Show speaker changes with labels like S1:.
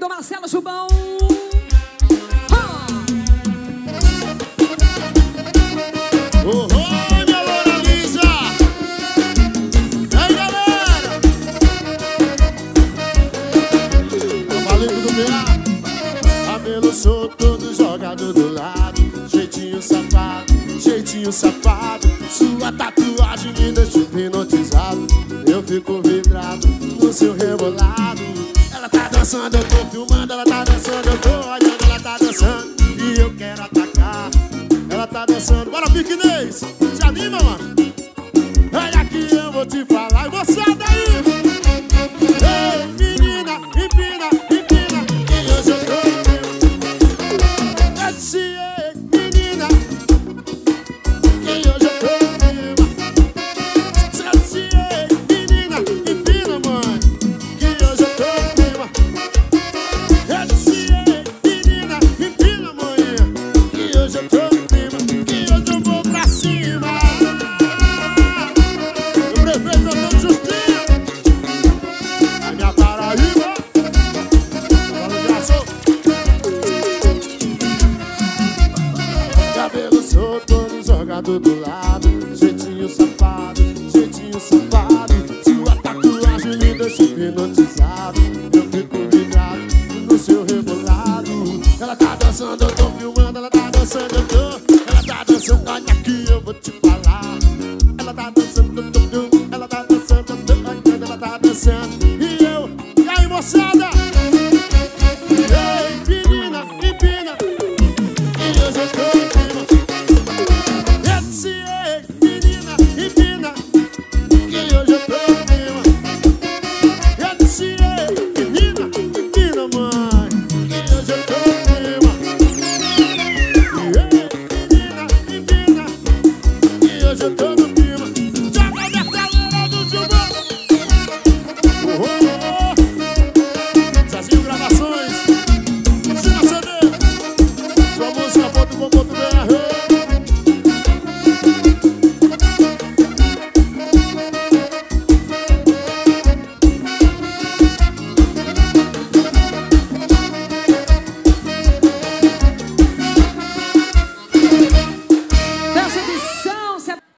S1: do Marcelo Chubão.
S2: Oi, minha Loura Lisa! E aí, galera? Cavaleiro do Meá, cabelo solto, todo jogado do lado. Jeitinho safado. Sua tatuagem me deixa hipnotizado. Eu fico vidrado no seu rebolado. Ela tá dançando, eu tô filmando. Ela tá dançando, eu tô olhando. Ela tá dançando e eu quero atacar. Ela tá dançando, bora piquenês. Se anima, mano. Olha aqui, eu vou te falar. E você daí? Ei, menina, empina. E hoje eu tô eu disse, ei, menina. E hoje eu tô eu disse, ei, menina, empina, mãe. Que hoje eu tô eu disse, ei, menina, empina, mãe. Que hoje eu tô cabelo solto, todo jogado do lado. Jeitinho safado. Sua tatuagem me deixa hipnotizado. Eu fico ligado no seu rebolado. Ela tá dançando, eu tô filmando. Ela tá dançando, eu tô. Ela tá dançando, olha aqui, eu vou te falar. Ela tá dançando, eu tô. Ela tá dançando, eu tô. Ela tá dançando. E eu, e aí, moçada?